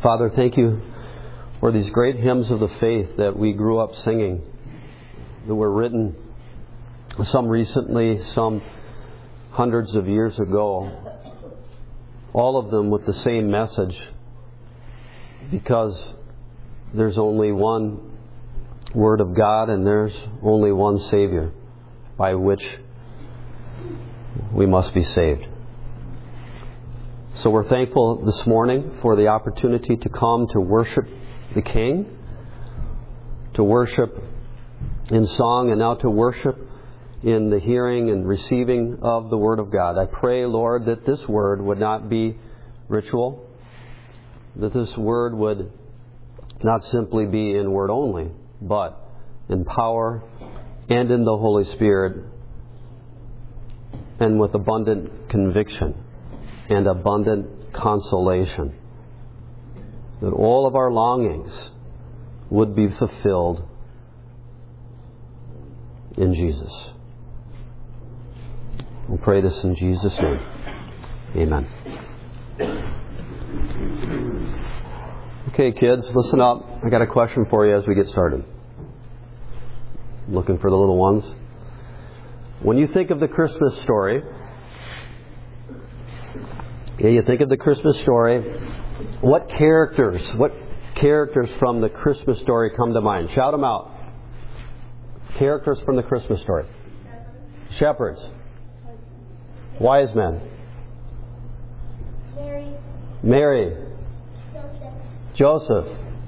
Father, thank you for these great hymns of the faith that we grew up singing, that were written, some recently, some hundreds of years ago, all of them with the same message, because there's only one Word of God and there's only one Savior by which we must be saved. So we're thankful this morning for the opportunity to come to worship the King, to worship in song, and now to worship in the hearing and receiving of the Word of God. I pray, Lord, that this Word would not be ritual, that this Word would not simply be in word only, but in power and in the Holy Spirit, and with abundant conviction and abundant consolation, that all of our longings would be fulfilled in Jesus. We'll pray this in Jesus' name. Amen. Okay, kids, listen up. I got a question for you as we get started. Looking for the little ones. When you think of the Christmas story, you think of the Christmas story, what characters from the Christmas story come to mind? Shout them out. Characters from the Christmas story. Shepherds. Wise men. Mary. Joseph.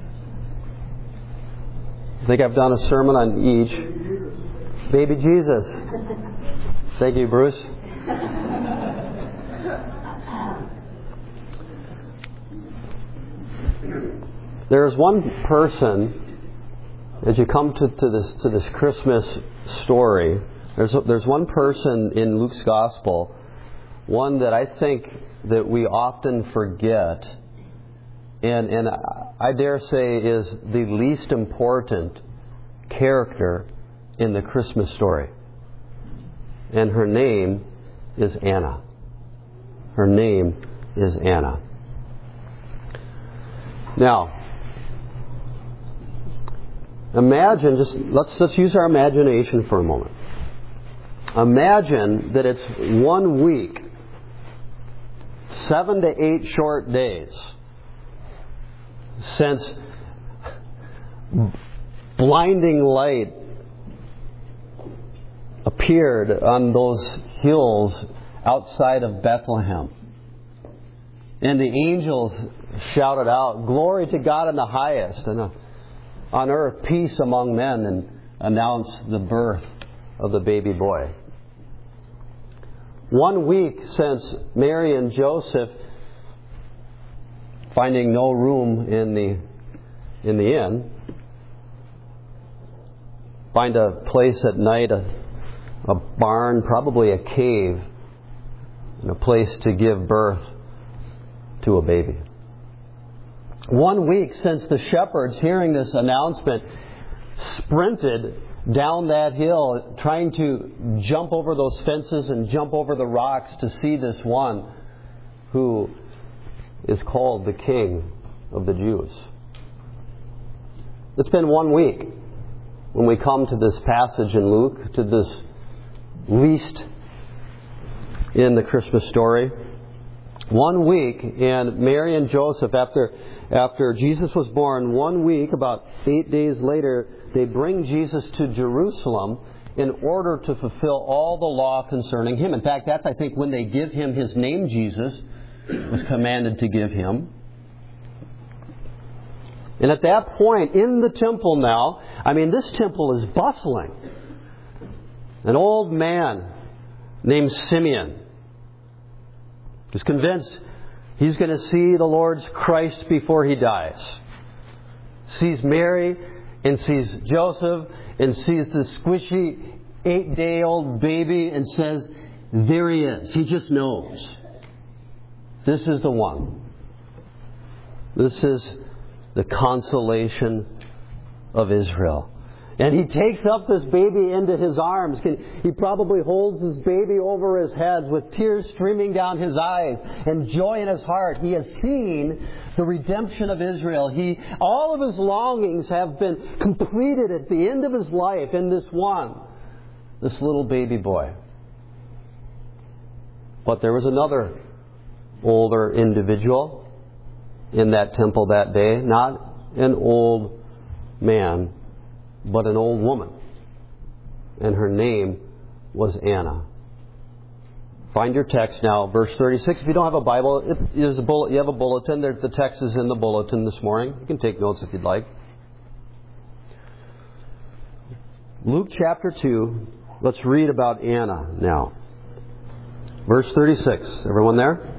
I think I've done a sermon on each. Baby Jesus. Thank you, Bruce. There's one person, as you come to this Christmas story, there's one person in Luke's Gospel, one that I think that we often forget, and I dare say is the least important character in the Christmas story. And her name is Anna. Her name is Anna. Now, imagine, let's use our imagination for a moment. Imagine that it's 1 week, 7 to 8 short days, since blinding light appeared on those hills outside of Bethlehem. And the angels shouted out, "Glory to God in the highest, and on earth peace among men," and announced the birth of the baby boy. 1 week since Mary and Joseph, finding no room in the inn, find a place at night, a barn, probably a cave, and a place to give birth to a baby. 1 week since the shepherds, hearing this announcement, sprinted down that hill, trying to jump over those fences and jump over the rocks to see this one who is called the King of the Jews. It's been 1 week when we come to this passage in Luke, to this least in the Christmas story. 1 week, and Mary and Joseph, after Jesus was born, 1 week, about 8 days later, they bring Jesus to Jerusalem in order to fulfill all the law concerning Him. In fact, that's, I think, when they give Him His name. Jesus was commanded to give Him. And at that point, in the temple now, this temple is bustling. An old man named Simeon is convinced he's going to see the Lord's Christ before he dies. Sees Mary and sees Joseph and sees the squishy 8-day-old baby and says, there he is. He just knows. This is the one. This is the consolation of Israel. And he takes up this baby into his arms. He probably holds his baby over his head with tears streaming down his eyes and joy in his heart. He has seen the redemption of Israel. All of his longings have been completed at the end of his life in this little baby boy. But there was another older individual in that temple that day, not an old man, but an old woman. And her name was Anna. Find your text now, verse 36. If you don't have a Bible, you have a bulletin. The text is in the bulletin this morning. You can take notes if you'd like. Luke chapter 2. Let's read about Anna now. Verse 36. Everyone there?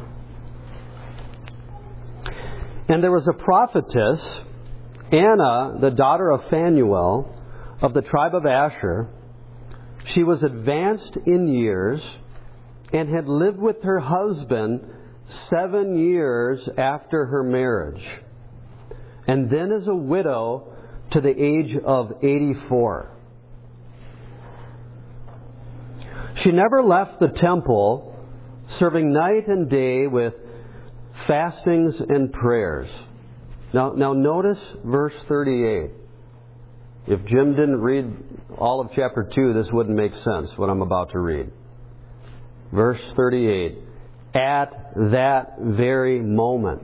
And there was a prophetess, Anna, the daughter of Phanuel, of the tribe of Asher. She was advanced in years and had lived with her husband 7 years after her marriage, and then as a widow to the age of 84. She never left the temple, serving night and day with fastings and prayers. Now notice verse 38. If Jim didn't read all of chapter 2, this wouldn't make sense, what I'm about to read. Verse 38. At that very moment,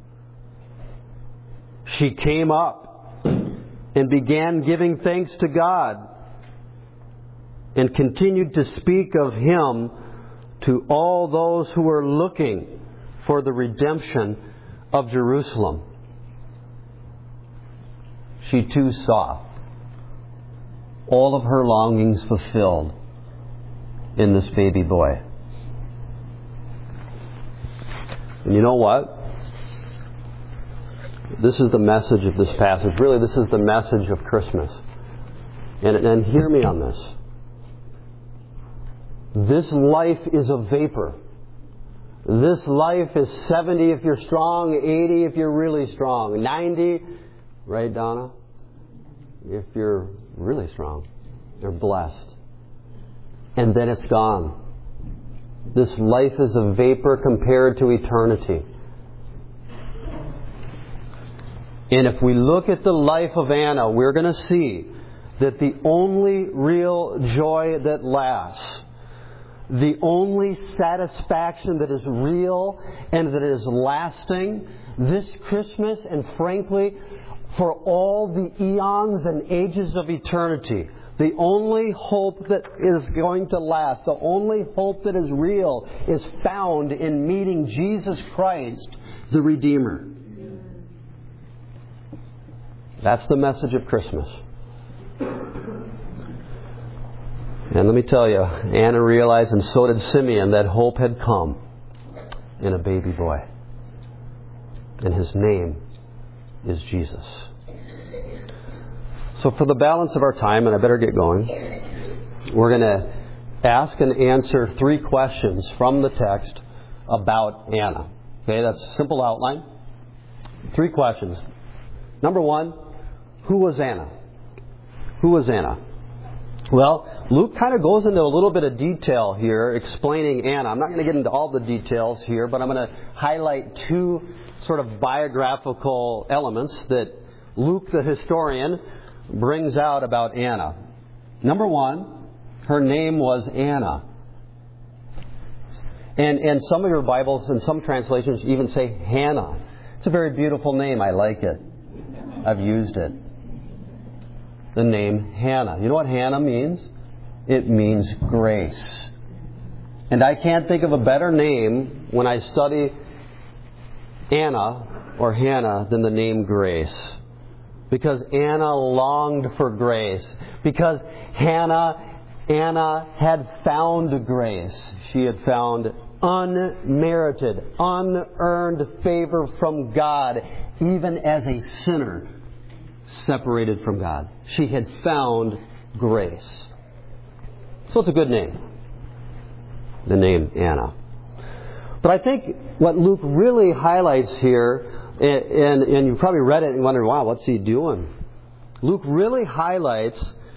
she came up and began giving thanks to God and continued to speak of Him to all those who were looking for the redemption of Jerusalem. She too saw all of her longings fulfilled in this baby boy. And you know what? This is the message of this passage. Really, this is the message of Christmas. And hear me on this. This life is a vapor. This life is 70 if you're strong, 80 if you're really strong, 90, right, Donna? If you're really strong, you're blessed. And then it's gone. This life is a vapor compared to eternity. And if we look at the life of Anna, we're going to see that the only real joy that lasts, the only satisfaction that is real and that is lasting this Christmas, and frankly, for all the eons and ages of eternity, the only hope that is going to last, the only hope that is real, is found in meeting Jesus Christ, the Redeemer. That's the message of Christmas. And let me tell you, Anna realized, and so did Simeon, that hope had come in a baby boy. And his name is Jesus. So for the balance of our time, and I better get going, we're going to ask and answer 3 questions from the text about Anna. Okay, that's a simple outline. 3 questions. Number 1, who was Anna? Who was Anna? Well, Luke kind of goes into a little bit of detail here explaining Anna. I'm not going to get into all the details here, but I'm going to highlight 2 sort of biographical elements that Luke, the historian, brings out about Anna. Number 1, her name was Anna. And some of your Bibles and some translations even say Hannah. It's a very beautiful name. I like it. I've used it. The name Hannah. You know what Hannah means? It means grace. And I can't think of a better name when I study Anna or Hannah than the name Grace. Because Anna longed for grace. Because Anna had found grace. She had found unmerited, unearned favor from God, even as a sinner separated from God. She had found grace. So it's a good name. The name Anna. But I think what Luke really highlights here, and you probably read it and wondered, wow, what's he doing? Luke really highlights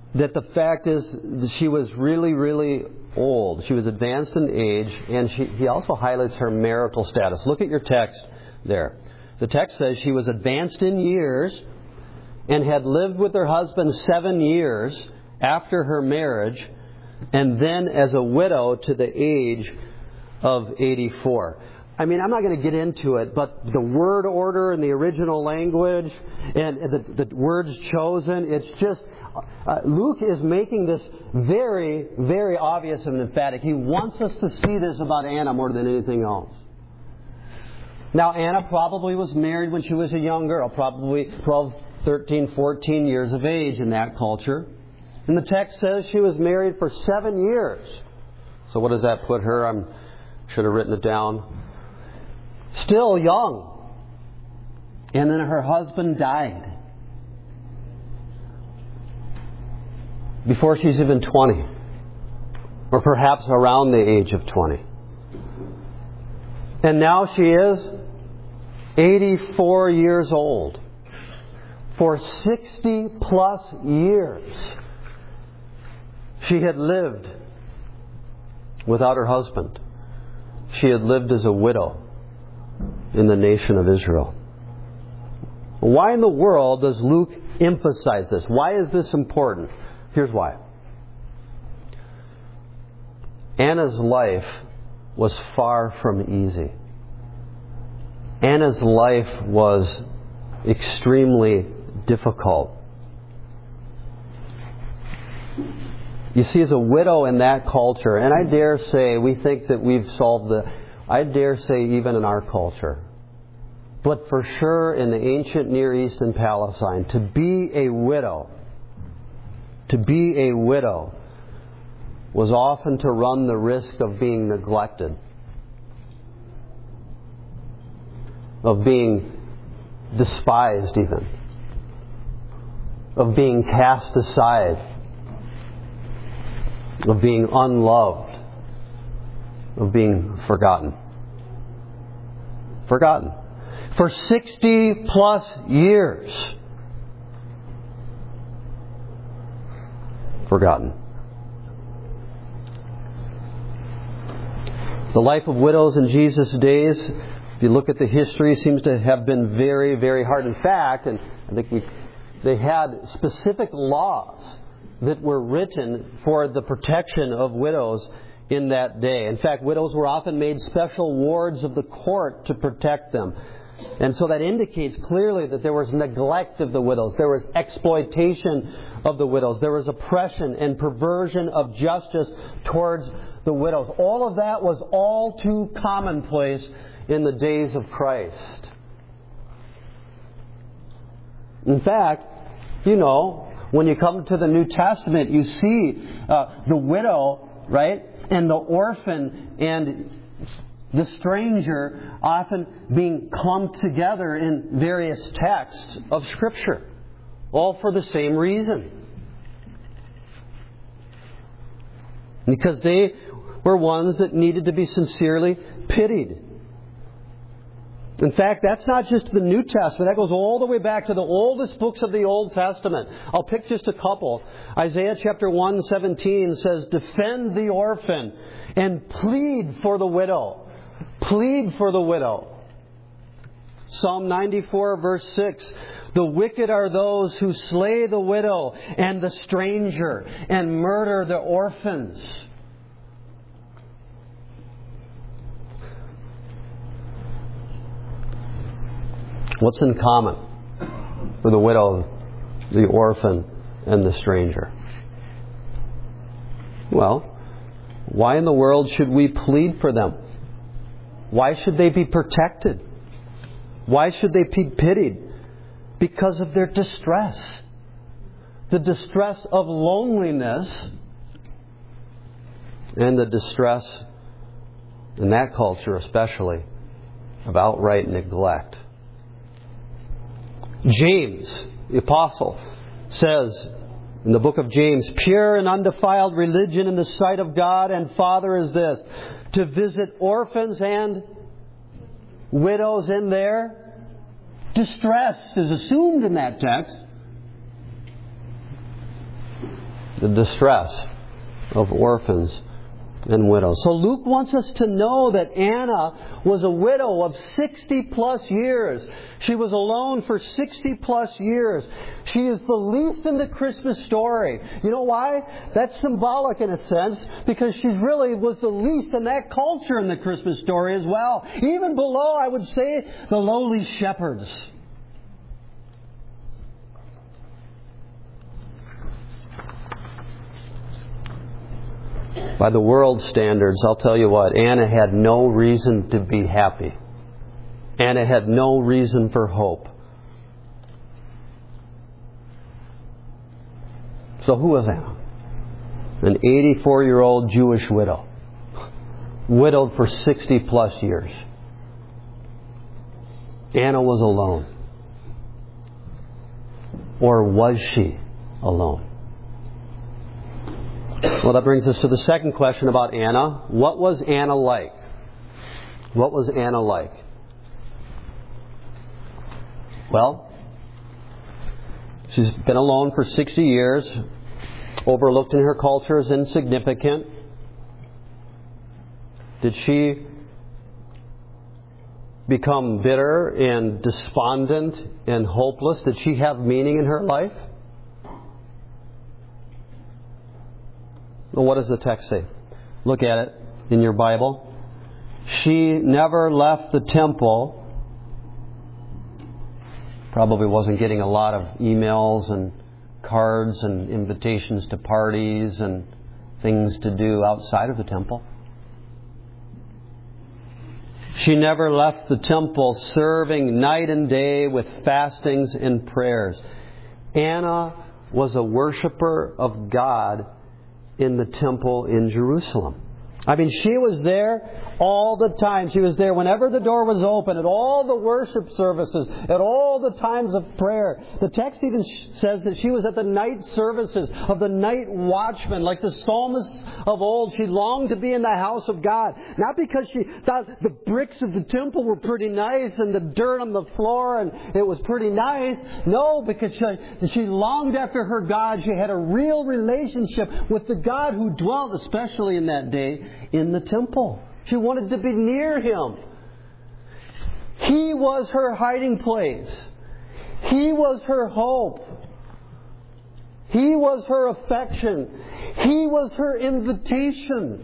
that the fact is that she was really, really old. She was advanced in age, and he also highlights her marital status. Look at your text there. The text says she was advanced in years and had lived with her husband 7 years after her marriage, and then as a widow to the age of 84. I mean, I'm not going to get into it, but the word order in the original language and the words chosen, it's just... Luke is making this very, very obvious and emphatic. He wants us to see this about Anna more than anything else. Now, Anna probably was married when she was a young girl, probably 12, 13, 14 years of age in that culture. And the text says she was married for 7 years. So what does that put her? I should have written it down. Still young. And then her husband died before she's even 20. Or perhaps around the age of 20. And now she is 84 years old. For 60 plus years, she had lived without her husband. She had lived as a widow in the nation of Israel. Why in the world does Luke emphasize this? Why is this important? Here's why. Anna's life was far from easy. Anna's life was extremely difficult. You see, as a widow in that culture, and I dare say we think that we've solved I dare say even in our culture, but for sure in the ancient Near East and Palestine, to be a widow was often to run the risk of being neglected, of being despised even, of being cast aside, of being unloved, of being forgotten. Forgotten. For 60 plus years. Forgotten. The life of widows in Jesus' days, if you look at the history, seems to have been very, very hard. In fact, and I think they had specific laws that were written for the protection of widows in that day. In fact, widows were often made special wards of the court to protect them. And so that indicates clearly that there was neglect of the widows. There was exploitation of the widows. There was oppression and perversion of justice towards the widows. All of that was all too commonplace in the days of Christ. In fact, when you come to the New Testament, you see the widow, right, and the orphan and the stranger often being clumped together in various texts of Scripture, all for the same reason. Because they were ones that needed to be sincerely pitied. In fact, that's not just the New Testament. That goes all the way back to the oldest books of the Old Testament. I'll pick just a couple. Isaiah chapter 1:17 says, "Defend the orphan and plead for the widow." Plead for the widow. Psalm 94 verse 6, "The wicked are those who slay the widow and the stranger and murder the orphans." What's in common for the widow, the orphan, and the stranger? Well, why in the world should we plead for them? Why should they be protected? Why should they be pitied? Because of their distress. The distress of loneliness and the distress, in that culture especially, of outright neglect. James, the apostle, says in the book of James, "Pure and undefiled religion in the sight of God and Father is this, to visit orphans and widows in their distress," is assumed in that text. the distress of orphans and widows. So Luke wants us to know that Anna was a widow of 60 plus years. She was alone for 60 plus years. She is the least in the Christmas story. You know why? That's symbolic in a sense, because she really was the least in that culture in the Christmas story as well. Even below, I would say, the lowly shepherds. By the world's standards, I'll tell you what, Anna had no reason to be happy. Anna had no reason for hope. So who was Anna? An 84-year-old Jewish widow. Widowed for 60 plus years. Anna was alone. Or was she alone? Well, that brings us to the second question about Anna. What was Anna like? What was Anna like? Well, she's been alone for 60 years, overlooked in her culture as insignificant. Did she become bitter and despondent and hopeless? Did she have meaning in her life? Well, what does the text say? Look at it in your Bible. She never left the temple. Probably wasn't getting a lot of emails and cards and invitations to parties and things to do outside of the temple. She never left the temple, serving night and day with fastings and prayers. Anna was a worshiper of God in the temple in Jerusalem. I mean, she was there all the time. She was there whenever the door was open, at all the worship services, at all the times of prayer. The text even says that she was at the night services of the night watchmen. Like the psalmists of old, she longed to be in the house of God. Not because she thought the bricks of the temple were pretty nice and the dirt on the floor and it was pretty nice. No, because she longed after her God. She had a real relationship with the God who dwelt, especially in that day, in the temple. She wanted to be near Him. He was her hiding place. He was her hope. He was her affection. He was her invitations.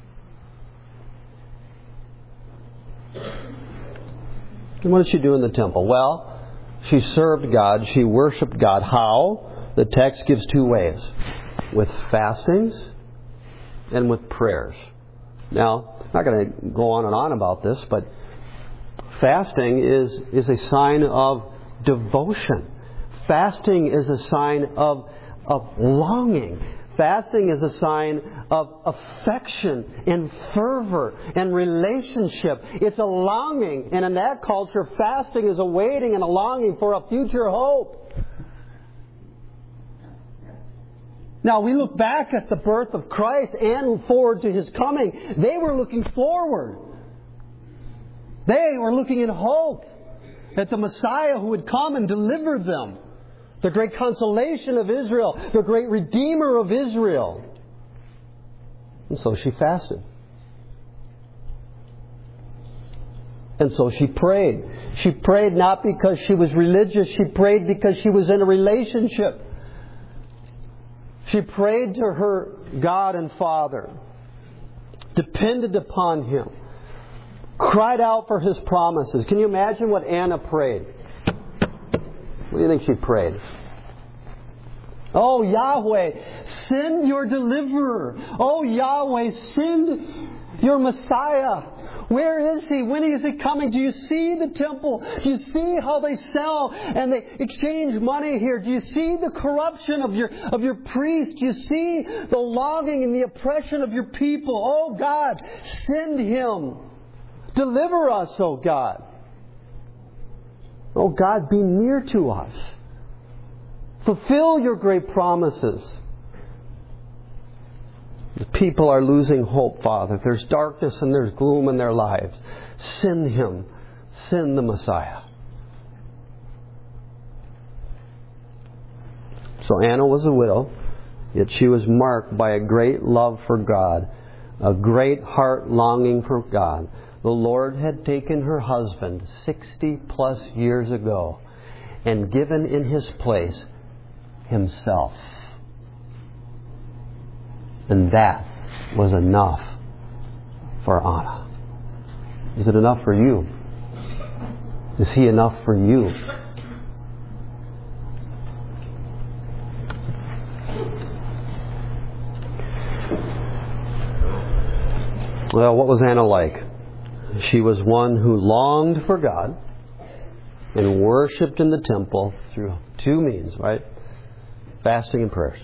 And what did she do in the temple? Well, she served God. She worshiped God. How? The text gives two ways. With fastings and with prayers. Now, I'm not going to go on and on about this, but fasting is a sign of devotion. Fasting is a sign of longing. Fasting is a sign of affection and fervor and relationship. It's a longing. And in that culture, fasting is a waiting and a longing for a future hope. Now, we look back at the birth of Christ and forward to His coming. They were looking forward. They were looking in hope at the Messiah who would come and deliver them. The great consolation of Israel. The great Redeemer of Israel. And so she fasted. And so she prayed. She prayed not because she was religious. She prayed because she was in a relationship. She prayed to her God and Father, depended upon Him, cried out for His promises. Can you imagine what Anna prayed? What do you think she prayed? Oh, Yahweh, send your deliverer. Oh, Yahweh, send your Messiah. Where is He? When is He coming? Do you see the temple? Do you see how they sell and they exchange money here? Do you see the corruption of your priests? Do you see the longing and the oppression of your people? Oh God, send Him. Deliver us, oh God. Oh God, be near to us. Fulfill your great promises. The people are losing hope, Father. There's darkness and there's gloom in their lives. Send Him. Send the Messiah. So Anna was a widow, Yet she was marked by a great love for God, a great heart longing for God. The Lord had taken her husband 60 plus years ago and given in his place Himself. And that was enough for Anna. Is it enough for you? Is He enough for you? Well, what was Anna like? She was one who longed for God and worshipped in the temple through two means, right? Fasting and prayers.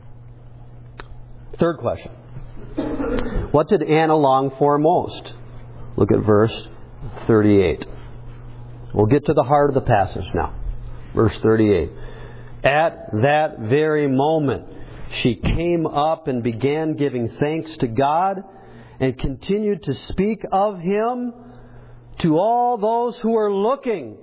Third question. What did Anna long for most? Look at verse 38. We'll get to the heart of the passage now. Verse 38. At that very moment, she came up and began giving thanks to God and continued to speak of Him to all those who were looking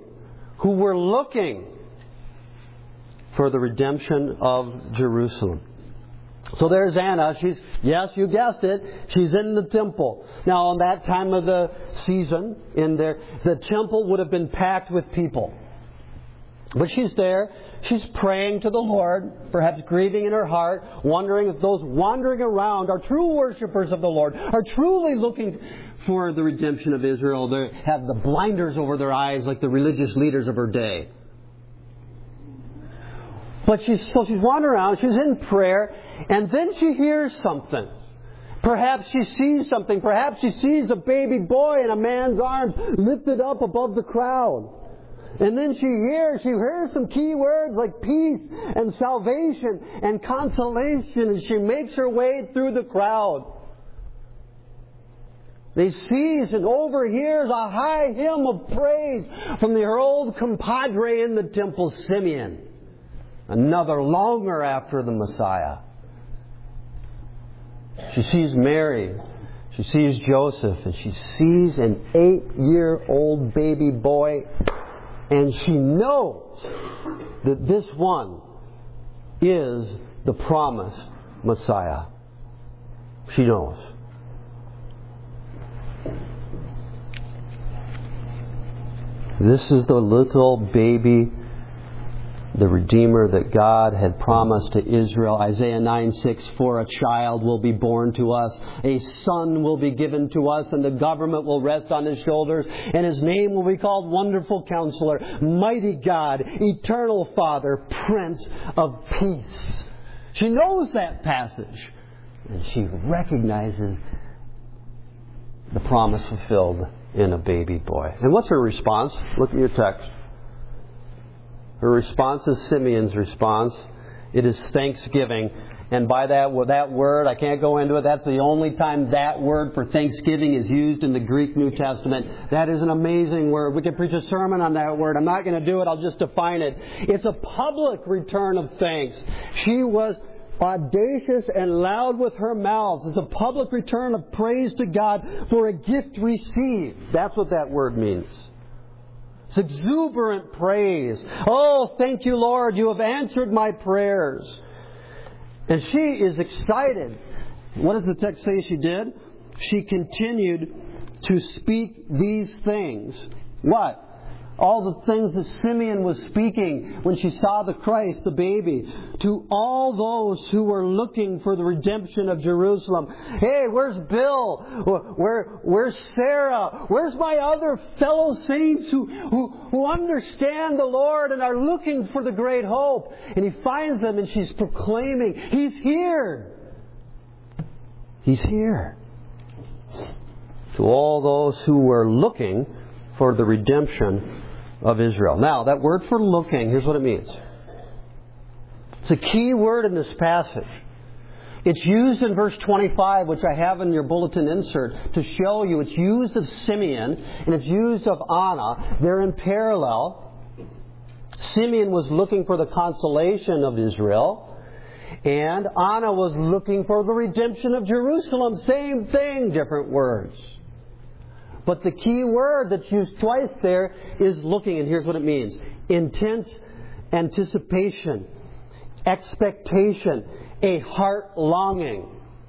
for the redemption of Jerusalem. So there's Anna. She's, yes, you guessed it, she's in the temple. Now, on that time of the season, the temple would have been packed with people. But she's there. She's praying to the Lord, perhaps grieving in her heart, wondering if those wandering around are true worshipers of the Lord, are truly looking for the redemption of Israel. They have the blinders over their eyes like the religious leaders of her day. But she's wandering around, she's in prayer, and then she hears something. Perhaps she sees something. Perhaps she sees a baby boy in a man's arms lifted up above the crowd. And then she hears some key words like peace and salvation and consolation as she makes her way through the crowd. They sees and overhears a high hymn of praise from her old compadre in the temple, Simeon. Another longer after the Messiah. She sees Mary. She sees Joseph. And she sees an 8-year-old baby boy. And she knows that this one is the promised Messiah. She knows. This is the little baby, the Redeemer that God had promised to Israel. Isaiah 9:6, for a child will be born to us, a son will be given to us, and the government will rest on His shoulders, and His name will be called Wonderful Counselor, Mighty God, Eternal Father, Prince of Peace. She knows that passage, and she recognizes the promise fulfilled in a baby boy. And what's her response? Look at your text. Her response is Simeon's response. It is thanksgiving. And by that word, I can't go into it, that's the only time that word for thanksgiving is used in the Greek New Testament. That is an amazing word. We could preach a sermon on that word. I'm not going to do it. I'll just define it. It's a public return of thanks. She was audacious and loud with her mouth. It's a public return of praise to God for a gift received. That's what that word means. It's exuberant praise. Oh, thank you, Lord. You have answered my prayers. And she is excited. What does the text say she did? She continued to speak these things. What? All the things that Simeon was speaking when she saw the Christ, the baby, to all those who were looking for the redemption of Jerusalem. Hey, where's Bill? Where's Sarah? Where's my other fellow saints who understand the Lord and are looking for the great hope? And he finds them and she's proclaiming, He's here. He's here. To all those who were looking for the redemption of Israel. Now, that word for looking, here's what it means. It's a key word in this passage. It's used in verse 25, which I have in your bulletin insert, to show you it's used of Simeon and it's used of Anna. They're in parallel. Simeon was looking for the consolation of Israel, and Anna was looking for the redemption of Jerusalem. Same thing, different words. But the key word that's used twice there is looking, and here's what it means. Intense anticipation. expectation, a heart longing.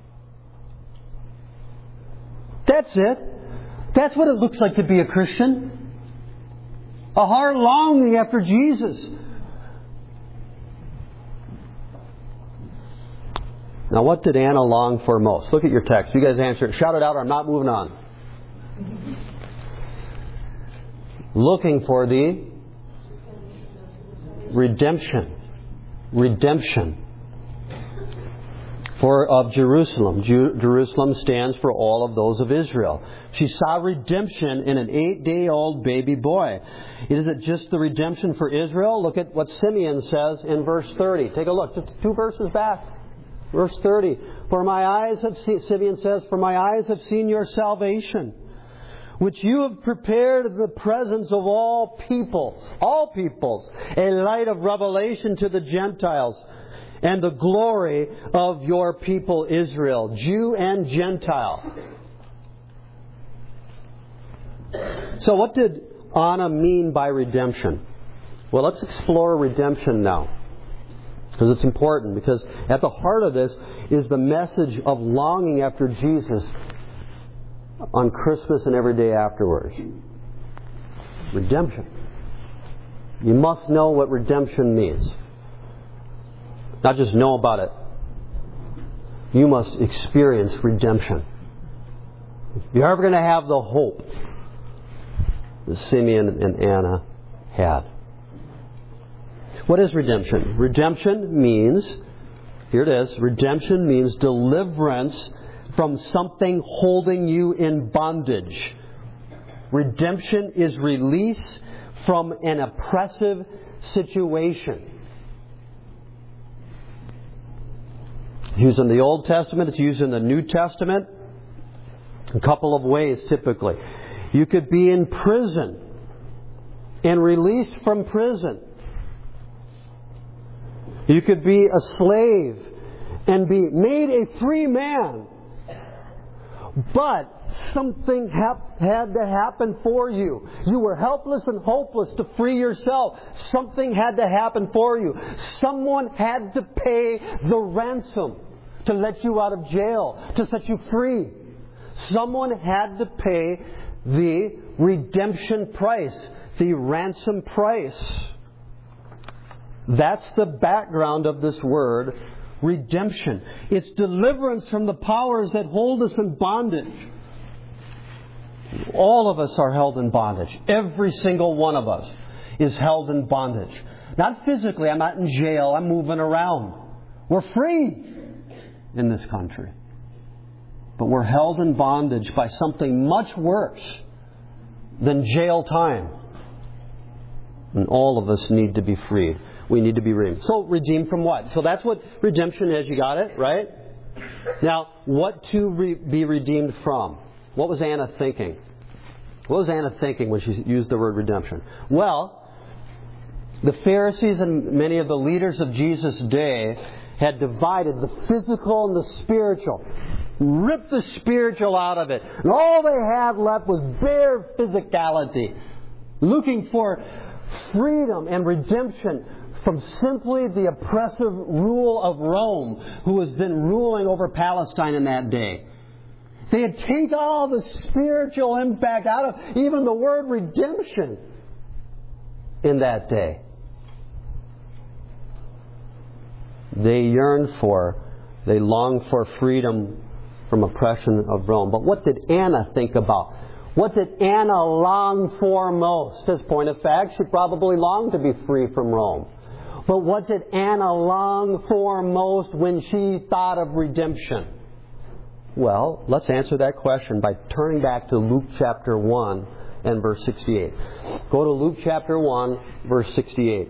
That's it. That's what it looks like to be a Christian. A heart longing after Jesus. Now, what did Anna long for most? Look at your text. You guys answer it. Shout it out or I'm not moving on. Looking for the redemption. Redemption. Of Jerusalem. Jerusalem stands for all of those of Israel. She saw redemption in an 8-day-old baby boy. Is it just the redemption for Israel? Look at what Simeon says in verse 30. Take a look. Just 2 verses back. Verse 30. Simeon says, "For my eyes have seen your salvation, which you have prepared in the presence of all peoples, a light of revelation to the Gentiles, and the glory of your people Israel," Jew and Gentile. So what did Anna mean by redemption? Well, let's explore redemption now. Because it's important. Because at the heart of this is the message of longing after Jesus on Christmas and every day afterwards. Redemption. You must know what redemption means. Not just know about it. You must experience redemption. If you're ever going to have the hope that Simeon and Anna had. What is redemption? Redemption means, here it is, redemption means deliverance from something holding you in bondage. Redemption is release from an oppressive situation. It's used in the Old Testament. It's used in the New Testament. A couple of ways, typically. You could be in prison and released from prison. You could be a slave and be made a free man. But something had to happen for you. You were helpless and hopeless to free yourself. Something had to happen for you. Someone had to pay the ransom to let you out of jail, to set you free. Someone had to pay the redemption price, the ransom price. That's the background of this word, redemption. It's deliverance from the powers that hold us in bondage. All of us are held in bondage. Every single one of us is held in bondage. Not physically. I'm not in jail. I'm moving around. We're free in this country. But we're held in bondage by something much worse than jail time. And all of us need to be freed. We need to be redeemed. So, redeemed from what? So that's what redemption is. You got it, right? Now, what to be redeemed from? What was Anna thinking? What was Anna thinking when she used the word redemption? Well, the Pharisees and many of the leaders of Jesus' day had divided the physical and the spiritual. Ripped the spiritual out of it. And all they had left was bare physicality. Looking for freedom and redemption from simply the oppressive rule of Rome, who has been ruling over Palestine in that day. They had taken all the spiritual impact out of even the word redemption in that day. They longed for freedom from oppression of Rome. But what did Anna think about? What did Anna long for most? As a point of fact, she probably longed to be free from Rome. But what did Anna long for most when she thought of redemption? Well, let's answer that question by turning back to Luke chapter 1 and verse 68. Go to Luke chapter 1, verse 68.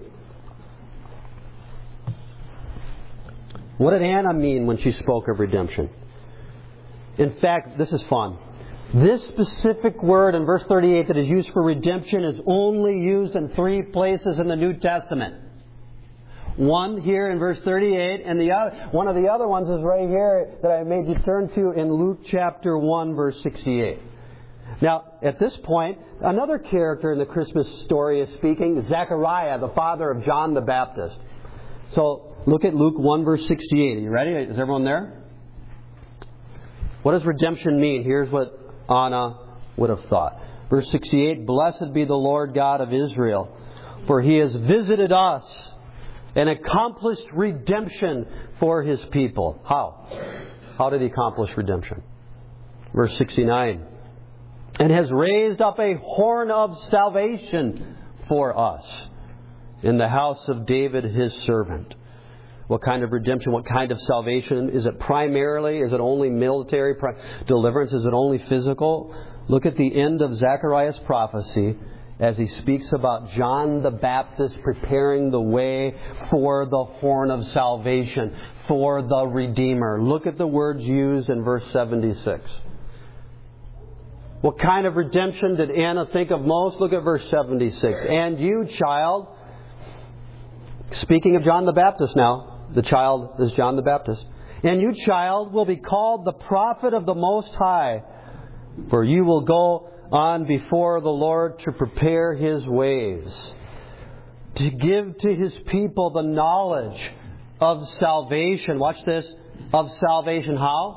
What did Anna mean when she spoke of redemption? In fact, this is fun. This specific word in verse 38 that is used for redemption is only used in 3 places in the New Testament. One here in verse 38, and one of the other ones is right here that I made you turn to in Luke chapter 1, verse 68. Now, at this point, another character in the Christmas story is speaking, Zechariah, the father of John the Baptist. So look at Luke 1 verse 68. Are you ready? Is everyone there? What does redemption mean? Here's what Anna would have thought. Verse 68, "Blessed be the Lord God of Israel, for He has visited us and accomplished redemption for His people." How? How did He accomplish redemption? Verse 69, "And has raised up a horn of salvation for us in the house of David His servant." What kind of redemption? What kind of salvation? Is it primarily? Is it only military deliverance? Is it only physical? Look at the end of Zechariah's prophecy as he speaks about John the Baptist preparing the way for the horn of salvation, for the Redeemer. Look at the words used in verse 76. What kind of redemption did Anna think of most? Look at verse 76. "And you, child," speaking of John the Baptist now, the child is John the Baptist, "and you, child, will be called the prophet of the Most High, for you will go on before the Lord to prepare His ways, to give to His people the knowledge of salvation." Watch this. Of salvation. How?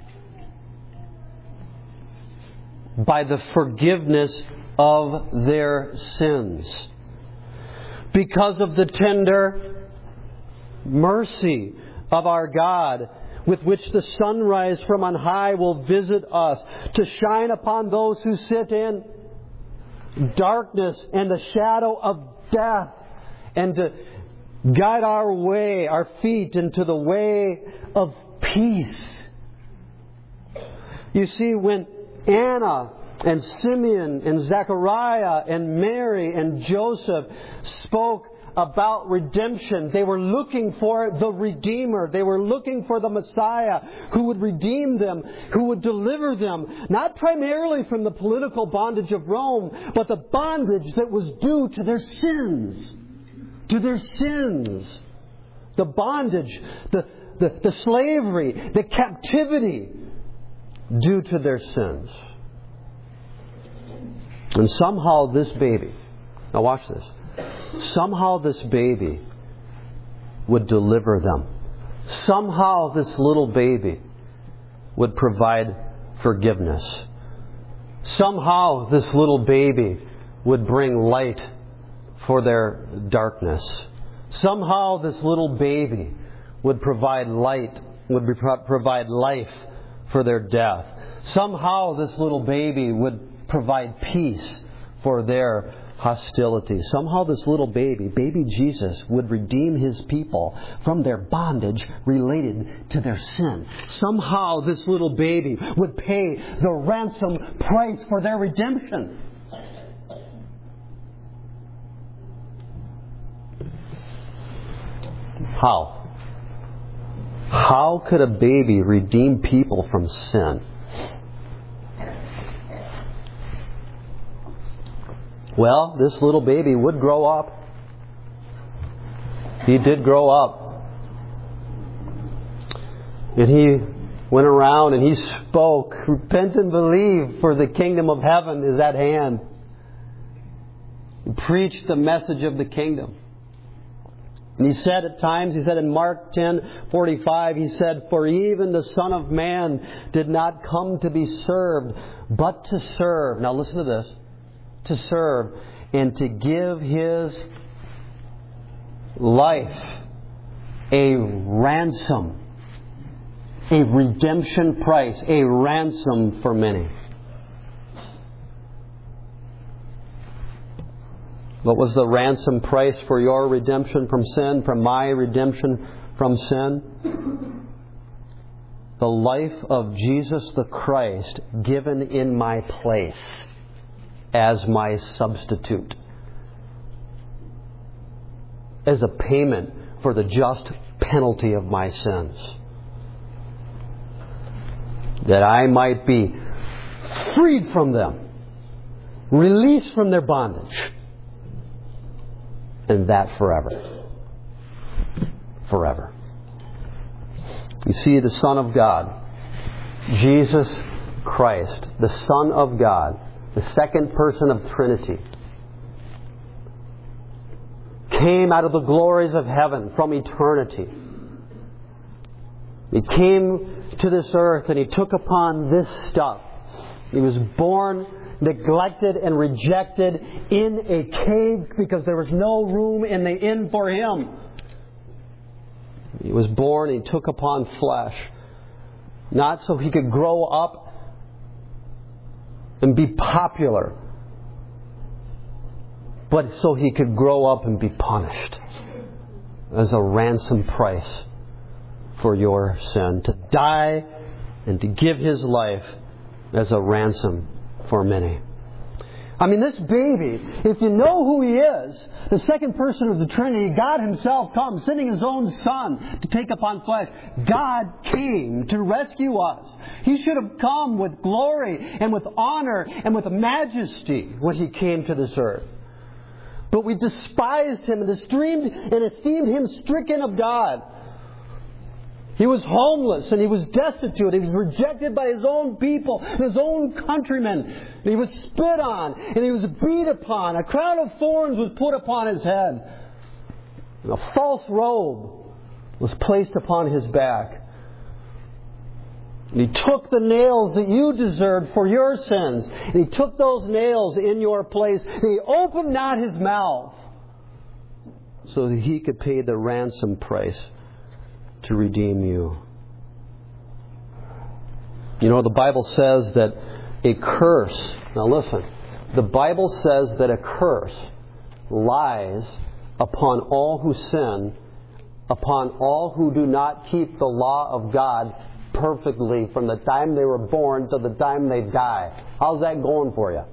By the forgiveness of their sins. Because of the tender mercy of our God, with which the sunrise from on high will visit us, to shine upon those who sit in darkness and the shadow of death, and to guide our way, our feet into the way of peace. You see, when Anna and Simeon and Zechariah and Mary and Joseph spoke about redemption, they were looking for the Redeemer. They were looking for the Messiah who would redeem them, who would deliver them, not primarily from the political bondage of Rome, but the bondage that was due to their sins. To their sins. The bondage, the slavery, the captivity due to their sins. And somehow this baby, now watch this, somehow this baby would deliver them. Somehow this little baby would provide forgiveness. Somehow this little baby would bring light for their darkness. Somehow this little baby would provide light, would provide life for their death. Somehow this little baby would provide peace for their hostility. Somehow this little baby, baby Jesus, would redeem His people from their bondage related to their sin. Somehow this little baby would pay the ransom price for their redemption. How? How could a baby redeem people from sin? Well, this little baby would grow up. He did grow up. And he went around and he spoke, "Repent and believe, for the kingdom of heaven is at hand." He preached the message of the kingdom. And he said at times, he said in Mark 10:45, he said, "For even the Son of Man did not come to be served, but to serve." Now listen to this. To serve and to give His life a ransom, a redemption price, a ransom for many. What was the ransom price for your redemption from sin, from my redemption from sin? The life of Jesus the Christ given in my place as my substitute, as a payment for the just penalty of my sins, that I might be freed from them, released from their bondage, and that forever. Forever. You see, the Son of God, Jesus Christ, the Son of God, the second person of Trinity, came out of the glories of heaven from eternity. He came to this earth and He took upon this stuff. He was born neglected and rejected in a cave because there was no room in the inn for Him. He was born and He took upon flesh, not so He could grow up and be popular, but so He could grow up and be punished as a ransom price for your sin, to die and to give His life as a ransom for many. I mean, this baby, if you know who He is, the second person of the Trinity, God Himself comes, sending His own Son to take upon flesh. God came to rescue us. He should have come with glory and with honor and with majesty when He came to this earth. But we despised Him and esteemed Him stricken of God. He was homeless and He was destitute. He was rejected by His own people and His own countrymen. And He was spit on and He was beat upon. A crown of thorns was put upon His head. And a false robe was placed upon His back. And He took the nails that you deserved for your sins. And He took those nails in your place. And He opened not His mouth so that He could pay the ransom price to redeem you. You know, the Bible says that a curse, now listen, the Bible says that a curse lies upon all who sin, upon all who do not keep the law of God perfectly from the time they were born to the time they die. How's that going for you?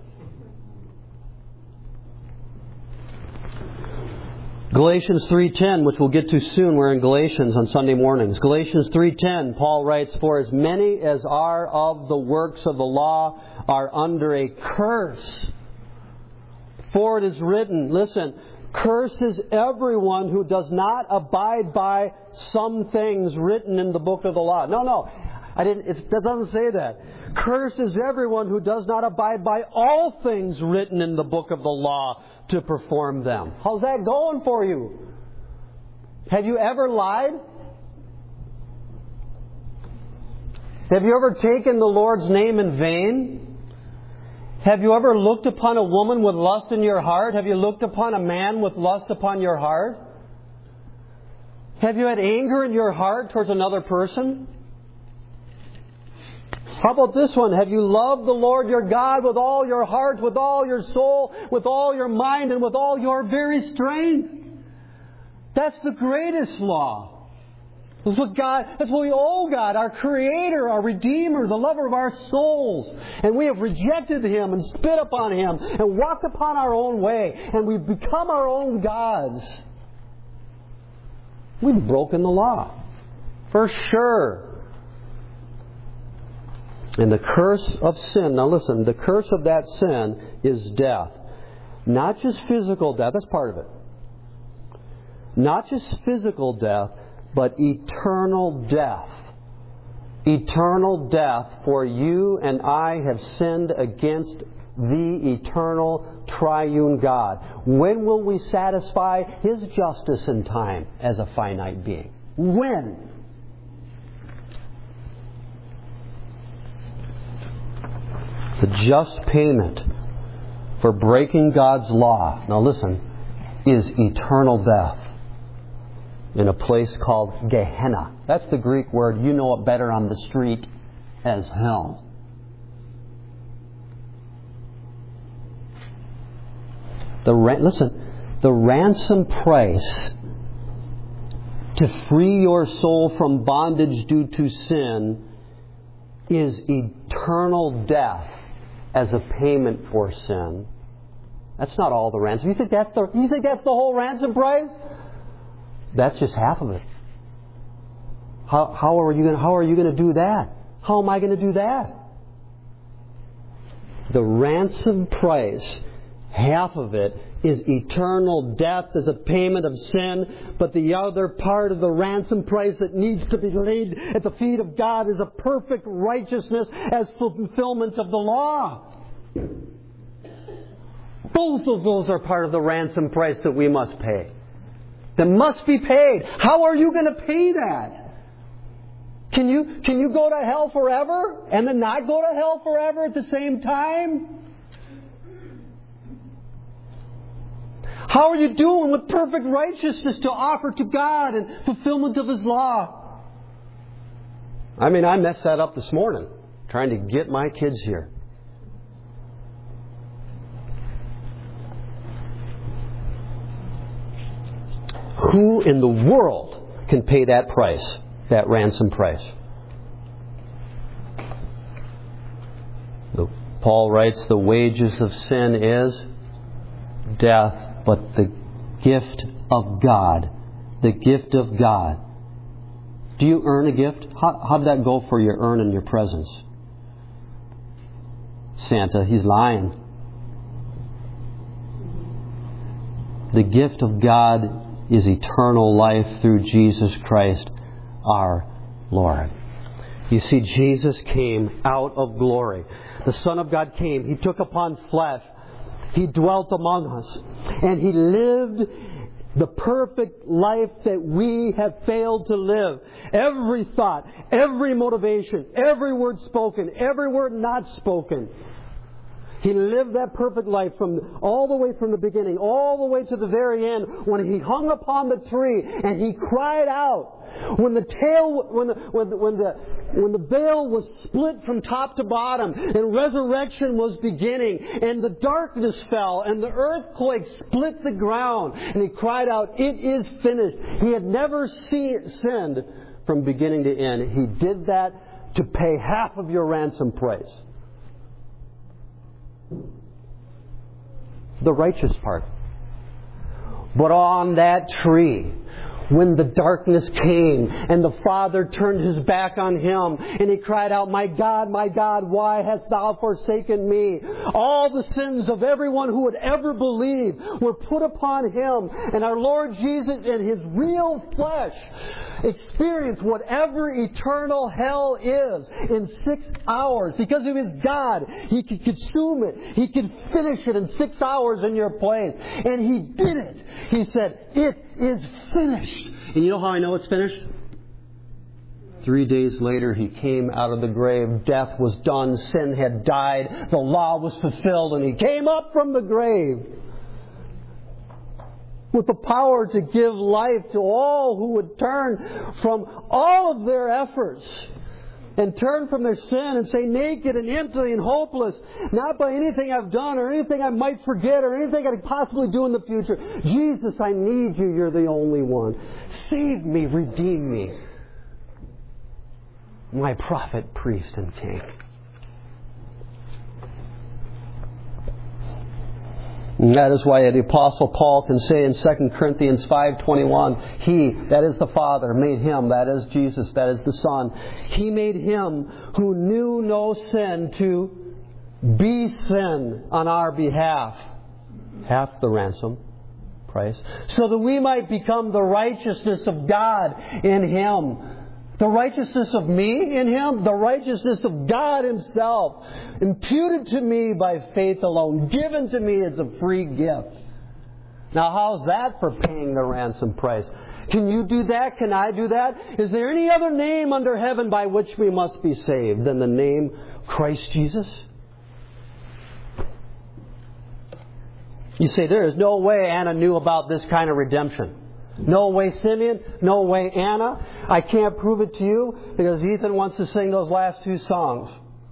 Galatians 3:10, which we'll get to soon. We're in Galatians on Sunday mornings. Galatians 3:10, Paul writes, "For as many as are of the works of the law are under a curse. For it is written," listen, "Cursed is everyone who does not abide by some things written in the book of the law." No, it doesn't say that. "Cursed is everyone who does not abide by all things written in the book of the law to perform them." How's that going for you? Have you ever lied? Have you ever taken the Lord's name in vain? Have you ever looked upon a woman with lust in your heart? Have you looked upon a man with lust upon your heart? Have you had anger in your heart towards another person? How about this one? Have you loved the Lord your God with all your heart, with all your soul, with all your mind, and with all your very strength? That's the greatest law. That's what we owe God, our Creator, our Redeemer, the lover of our souls. And we have rejected Him and spit upon Him and walked upon our own way. And we've become our own gods. We've broken the law. For sure. And the curse of sin, now listen, the curse of that sin is death. Not just physical death, that's part of it. Not just physical death, but eternal death. Eternal death, for you and I have sinned against the eternal triune God. When will we satisfy His justice in time as a finite being? When? The just payment for breaking God's law, now listen, is eternal death in a place called Gehenna. That's the Greek word. You know it better on the street as hell. The ransom price to free your soul from bondage due to sin is eternal death as a payment for sin. That's not all the ransom. You think that's the whole ransom price? That's just half of it. How are you going to do that? How am I going to do that? The ransom price, half of it, is eternal death as a payment of sin. But the other part of the ransom price that needs to be laid at the feet of God is a perfect righteousness as fulfillment of the law. Both of those are part of the ransom price that we must pay. that must be paid. How are you going to pay that? Can you go to hell forever and then not go to hell forever at the same time? How are you doing with perfect righteousness to offer to God and fulfillment of His law? I messed that up this morning, trying to get my kids here. Who in the world can pay that price, that ransom price? Paul writes, the wages of sin is death, but the gift of God. The gift of God. Do you earn a gift? How'd that go for your earning your presents? Santa, he's lying. The gift of God is eternal life through Jesus Christ our Lord. You see, Jesus came out of glory. The Son of God came. He took upon flesh. He dwelt among us. And He lived the perfect life that we have failed to live. Every thought, every motivation, every word spoken, every word not spoken. He lived that perfect life all the way from the beginning, all the way to the very end, when He hung upon the tree and He cried out. When the veil was split from top to bottom and resurrection was beginning and the darkness fell and the earthquake split the ground and He cried out, "It is finished." He had never sinned from beginning to end. He did that to pay half of your ransom price. The righteous part. But on that tree, when the darkness came and the Father turned His back on Him and He cried out, my God, why hast Thou forsaken me?" All the sins of everyone who would ever believe were put upon Him. And our Lord Jesus in His real flesh experienced whatever eternal hell is in 6 hours. Because He was God, He could consume it. He could finish it in 6 hours in your place. And He did it. He said, "It is finished." And you know how I know it's finished? 3 days later, He came out of the grave. Death was done. Sin had died. The law was fulfilled. And He came up from the grave with the power to give life to all who would turn from all of their efforts and turn from their sin and say, naked and empty and hopeless, not by anything I've done or anything I might forget or anything I could possibly do in the future. Jesus, I need You. You're the only one. Save me, redeem me, my prophet, priest, and king. And that is why the Apostle Paul can say in 2 Corinthians 5:21, He, that is the Father, made Him, that is Jesus, that is the Son. He made Him who knew no sin to be sin on our behalf. Half the ransom price. So that we might become the righteousness of God in Him. The righteousness of me in Him, the righteousness of God Himself, imputed to me by faith alone, given to me as a free gift. Now, how's that for paying the ransom price? Can you do that? Can I do that? Is there any other name under heaven by which we must be saved than the name Christ Jesus? You say, there is no way Anna knew about this kind of redemption. No way Simeon, no way Anna. I can't prove it to you because Ethan wants to sing those last 2 songs.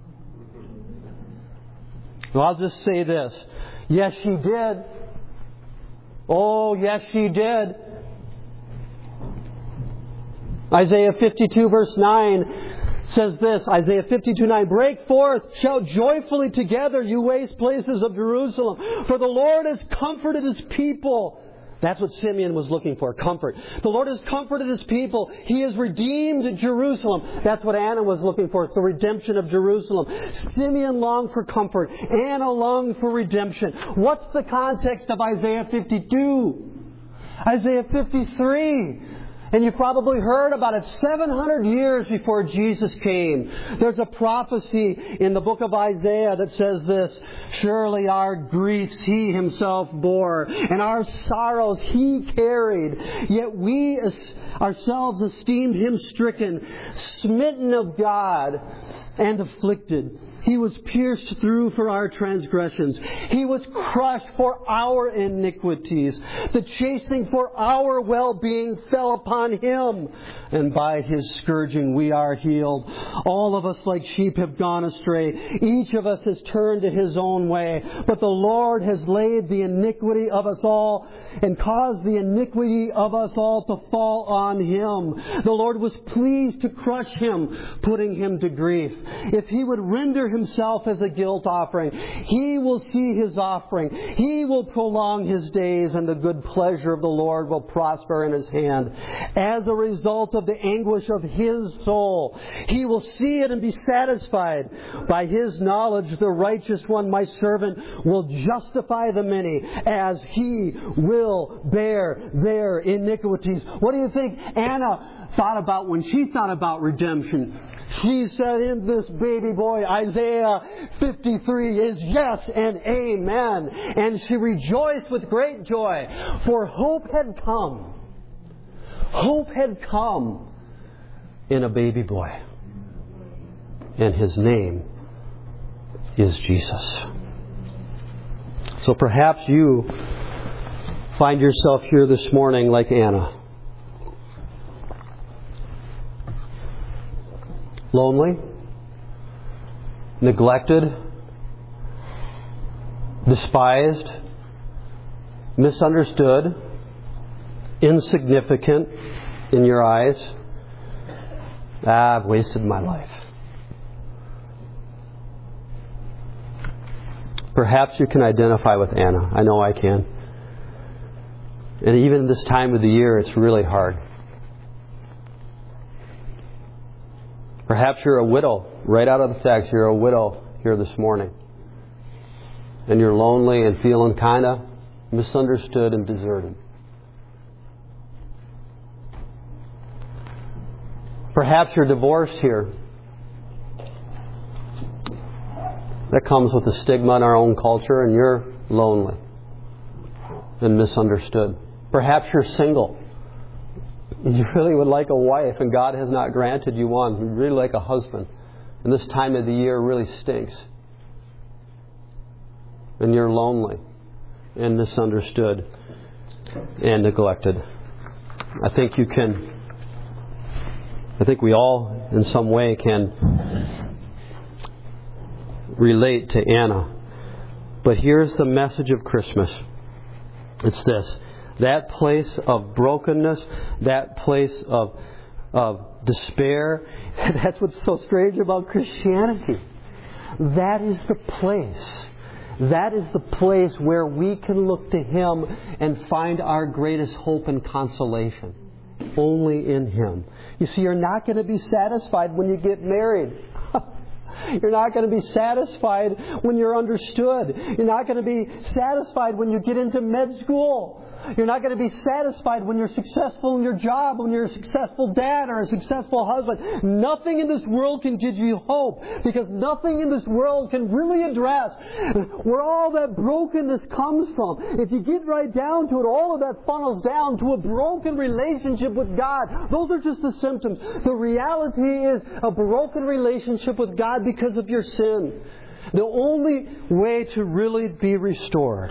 Well, I'll just say this. Yes, she did. Oh, yes, she did. Isaiah 52 verse 9 says this, Isaiah 52:9, "Break forth, shout joyfully together, you waste places of Jerusalem, for the Lord has comforted His people." That's what Simeon was looking for, comfort. The Lord has comforted His people. He has redeemed Jerusalem. That's what Anna was looking for, the redemption of Jerusalem. Simeon longed for comfort. Anna longed for redemption. What's the context of Isaiah 52? Isaiah 53. And you've probably heard about it 700 years before Jesus came. There's a prophecy in the book of Isaiah that says this: surely our griefs He Himself bore, and our sorrows He carried. Yet we ourselves esteemed Him stricken, smitten of God, and afflicted. He was pierced through for our transgressions. He was crushed for our iniquities. The chastening for our well-being fell upon Him, and by His scourging we are healed. All of us like sheep have gone astray. Each of us has turned to his own way. But the Lord has laid the iniquity of us all and caused the iniquity of us all to fall on Him. The Lord was pleased to crush Him, putting Him to grief. If He would render Himself as a guilt offering, He will see His offering. He will prolong His days, and the good pleasure of the Lord will prosper in His hand. As a result of the anguish of His soul, He will see it and be satisfied. By His knowledge, the righteous one, my servant, will justify the many, as He will bear their iniquities. What do you think Anna thought about when she thought about redemption? She said, in this baby boy, Isaiah 53 is yes and amen. And she rejoiced with great joy, for hope had come. Hope had come in a baby boy. And His name is Jesus. So perhaps you find yourself here this morning like Anna. Lonely, neglected, despised, misunderstood, insignificant in your eyes. I've wasted my life. Perhaps you can identify with Anna. I know I can. And even this time of the year, it's really hard. Perhaps you're a widow. Right out of the text, you're a widow here this morning. And you're lonely and feeling kind of misunderstood and deserted. Perhaps you're divorced here. That comes with the stigma in our own culture, and you're lonely and misunderstood. Perhaps you're single. You really would like a wife, and God has not granted you one. You'd really like a husband. And this time of the year really stinks. And you're lonely and misunderstood and neglected. I think we all in some way can relate to Anna. But here's the message of Christmas. It's this: that place of brokenness, that place of despair, that's what's so strange about Christianity. That is the place. That is the place where we can look to Him and find our greatest hope and consolation. Only in Him. You see, you're not going to be satisfied when you get married. You're not going to be satisfied when you're understood. You're not going to be satisfied when you get into med school. You're not going to be satisfied when you're successful in your job, when you're a successful dad or a successful husband. Nothing in this world can give you hope, because nothing in this world can really address where all that brokenness comes from. If you get right down to it, all of that funnels down to a broken relationship with God. Those are just the symptoms. The reality is a broken relationship with God because of your sin. The only way to really be restored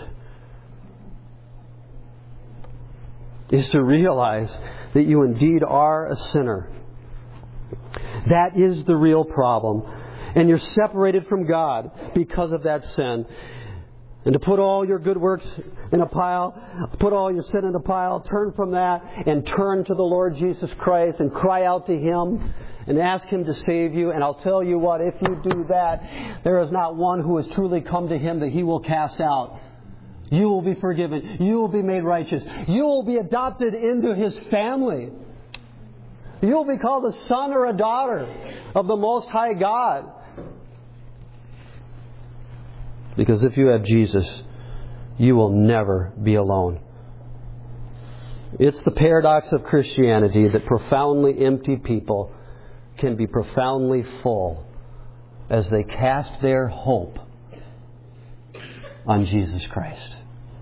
is to realize that you indeed are a sinner. That is the real problem. And you're separated from God because of that sin. And to put all your good works in a pile, put all your sin in a pile, turn from that and turn to the Lord Jesus Christ and cry out to Him and ask Him to save you. And I'll tell you what, if you do that, there is not one who has truly come to Him that He will cast out. You will be forgiven. You will be made righteous. You will be adopted into His family. You will be called a son or a daughter of the Most High God. Because if you have Jesus, you will never be alone. It's the paradox of Christianity that profoundly empty people can be profoundly full as they cast their hope on Jesus Christ.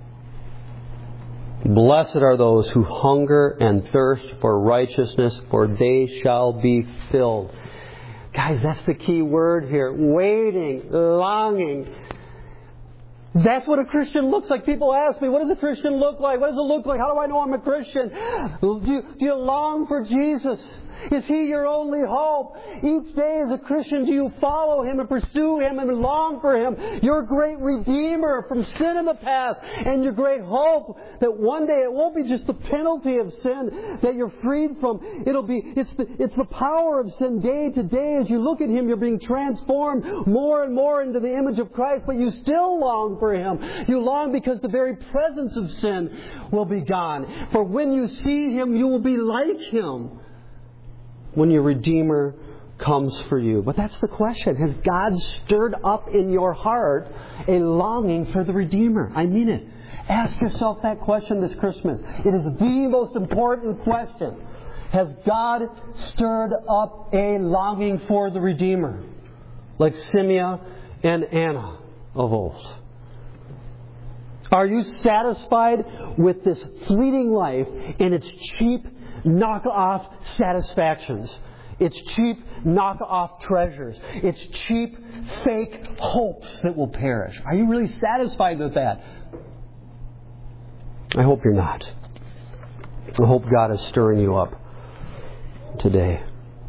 Blessed are those who hunger and thirst for righteousness, for they shall be filled. Guys, that's the key word here. Waiting, longing. That's what a Christian looks like. People ask me, what does a Christian look like? What does it look like? How do I know I'm a Christian? Do you long for Jesus? Is He your only hope? Each day as a Christian, do you follow Him and pursue Him and long for Him? Your great Redeemer from sin in the past, and your great hope that one day it won't be just the penalty of sin that you're freed from. It's the power of sin day to day. As you look at Him, you're being transformed more and more into the image of Christ, but you still long for Him. You long because the very presence of sin will be gone. For when you see Him, you will be like Him when your Redeemer comes for you. But that's the question. Has God stirred up in your heart a longing for the Redeemer? I mean it. Ask yourself that question this Christmas. It is the most important question. Has God stirred up a longing for the Redeemer? Like Simeon and Anna of old. Are you satisfied with this fleeting life and its cheap knock-off satisfactions? It's cheap knock-off treasures. It's cheap fake hopes that will perish. Are you really satisfied with that? I hope you're not. I hope God is stirring you up today.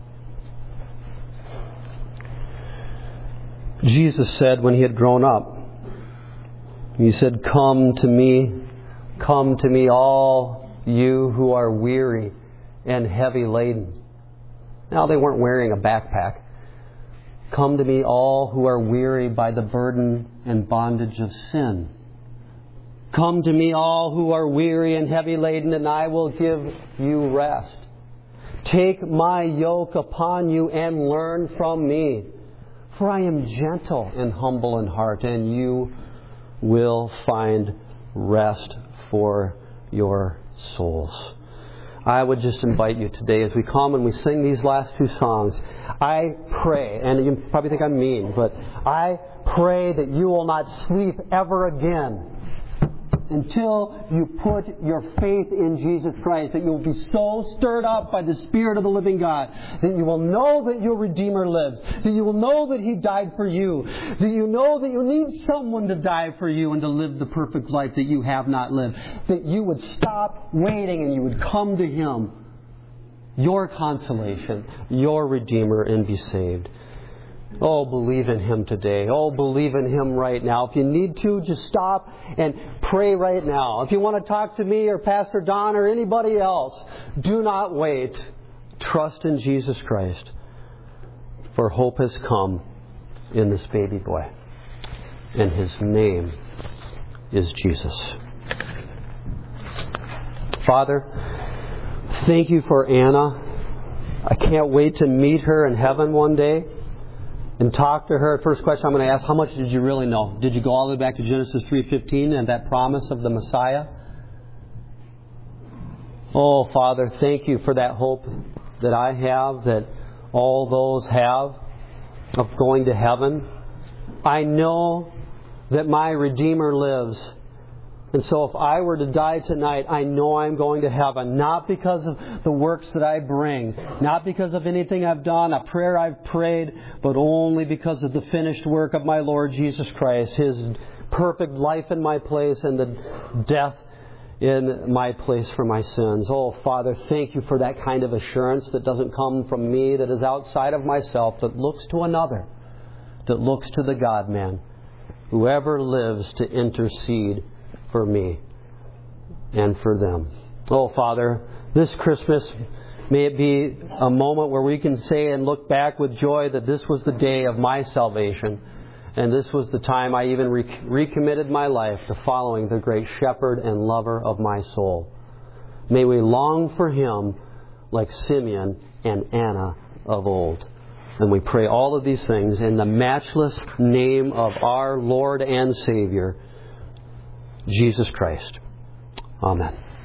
Jesus said when He had grown up, He said, come to me all you who are weary and heavy laden. Now, they weren't wearing a backpack. Come to me all who are weary by the burden and bondage of sin. Come to me all who are weary and heavy laden, and I will give you rest. Take my yoke upon you and learn from me. For I am gentle and humble in heart, and you will find rest for your souls. I would just invite you today as we come and we sing these last two songs, I pray, and you probably think I'm mean, but I pray that you will not sleep ever again until you put your faith in Jesus Christ, that you will be so stirred up by the Spirit of the living God that you will know that your Redeemer lives, that you will know that He died for you, that you know that you need someone to die for you and to live the perfect life that you have not lived, that you would stop waiting and you would come to Him, your consolation, your Redeemer, and be saved. Oh, believe in Him today. Oh, believe in Him right now. If you need to, just stop and pray right now. If you want to talk to me or Pastor Don or anybody else, do not wait. Trust in Jesus Christ. For hope has come in this baby boy. And His name is Jesus. Father, thank You for Anna. I can't wait to meet her in heaven one day and talk to her. First question I'm going to ask, how much did you really know? Did you go all the way back to Genesis 3:15 and that promise of the Messiah? Oh, Father, thank You for that hope that I have, that all those have, of going to heaven. I know that my Redeemer lives. And so if I were to die tonight, I know I'm going to heaven. Not because of the works that I bring. Not because of anything I've done, a prayer I've prayed. But only because of the finished work of my Lord Jesus Christ. His perfect life in my place and the death in my place for my sins. Oh, Father, thank You for that kind of assurance that doesn't come from me, that is outside of myself, that looks to another. That looks to the God-man. Whoever lives to intercede for me and for them. Oh, Father, this Christmas, may it be a moment where we can say and look back with joy that this was the day of my salvation. And this was the time I even recommitted my life to following the great shepherd and lover of my soul. May we long for Him like Simeon and Anna of old. And we pray all of these things in the matchless name of our Lord and Savior, Jesus Christ. Amen.